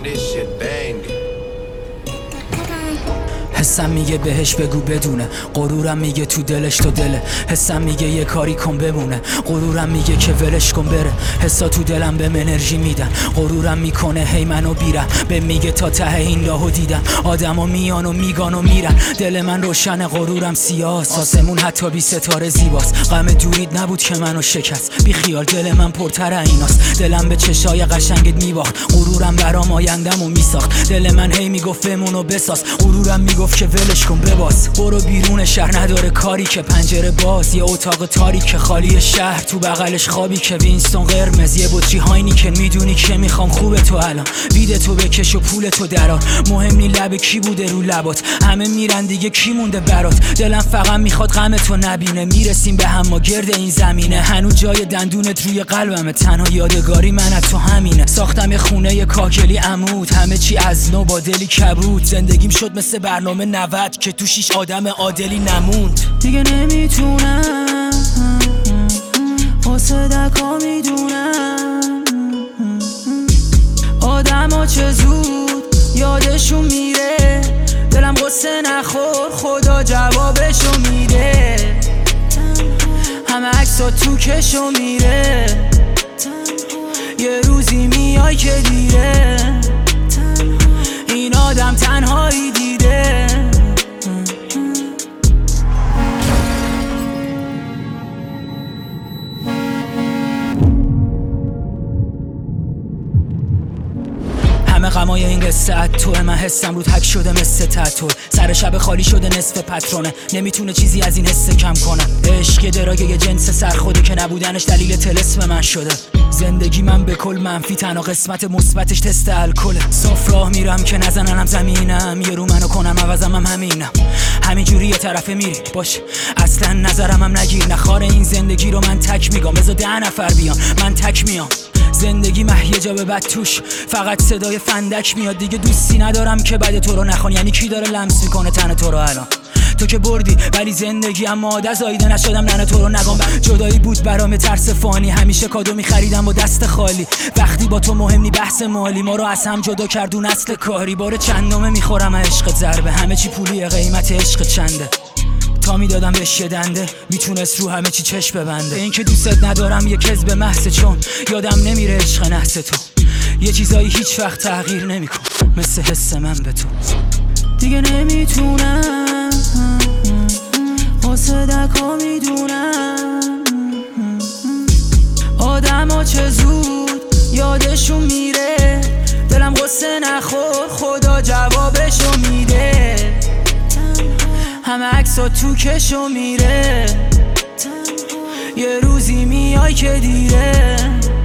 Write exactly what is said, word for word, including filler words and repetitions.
this shit bang. حسم میگه بهش بگو بدونه، غرورم میگه تو دلش تو دله. حسم میگه یه کاری کن بمونه، غرورم میگه که ولش کن بره. حسا تو دلم بهم انرژی میدن، غرورم میکنه هی منو بیرم. به میگه تا ته این راهو دیدم، آدما میان و میگان و میرن. دل من روشن، غرورم سیاه، آسمون حتی بی ستاره زیباست. غم دورید نبود که منو شکست، بی خیال دل من پرتر ایناست. دلم به چشای قشنگت میباخت، غرورم برام آیندمو میساخت. دل من هی میگفت بمون و بساز، غرورم میگفت که ولش کن بباز. برو بیرون شهر نداره کاری که پنجره باز، یه اتاق تاریک خالی شهر، تو بغلش خوابی که وینستون قرمز، یه بطری هاینیکن. میدونی که میخوام خوبه تو الان، بیده تو بکش و پول تو درار. مهم نی لب کی بوده رو لبات، همه میرن دیگه کی مونده برات. دلم فقط میخواد غم تو نبینه، میرسیم به هم ما گرد این زمینه. هنوز جای دندونت روی قلبمه، تنها یادگاری من از تو همینه. ساختم یه خونه کاکلی عمود، همه چی از نو با دلی کبود. زندگیم شد مثل برنامه نود که تو شیش آدم عادلی نموند. دیگه نمیتونم واسه دکا میدونم، آدم ها چه زود یادشون میره. دلم قصه نخور، خدا جوابشو میده. همه عکسا تو کشو میره، یه روزی میای که دیره. این آدم تنهایی دیده. همه غمای این قصه ات توه، من حسم رو تک شده مثل تتوه. سر شب خالی شده نصف پترونه، نمیتونه چیزی از این حسه کم کنه. عشق یه دراگ یه جنس سرخوده که نبودنش دلیل طلسم من شده. زندگی من به کل منفی، تنها قسمت مثبتش تست الکله. صاف راه میرم که نزننم زمینم، یه رو منو کنم عوضم هم همینم. همینجوری یه طرفه میری باش، اصلا نظرم هم نگیر. نخوار این زندگی رو من تک میگم، بذار ده نفر بیان من تک میام. زندگی مه جا به بد توش، فقط صدای فندک میاد. دیگه دوستی ندارم که بعد تو رو نخوان، یعنی کی داره لمس میکنه تن تو رو الان؟ تو که بردی ولی زندگی اما عادت زاییده نشدم ننه تو رو نگم. جدایی بود برام ترس فانی، همیشه کادو میخریدم با دست خالی. وقتی با تو مهم نی بحث مالی، ما رو از هم جدا کردون اصل کاری. بار چندمه میخورم عشقت ضربه، همه چی پولیه قیمت عشق چنده. تا میدادم بهش یه دنده، میتونست رو همه چی چشم ببنده. این که دوستت ندارم یه کذب محض، چون یادم نمیره عشق نحس تو. یه چیزایی هیچ وقت تغییر نمیکن مثل حس من به تو. دیگه نمیتونم واسه دکا میدونم، آدم ها چه زود یادشون میره. دلم قصه نخور، خدا جوابشو میده. همه عکسا تو کشو میره، یه روزی میای که دیره.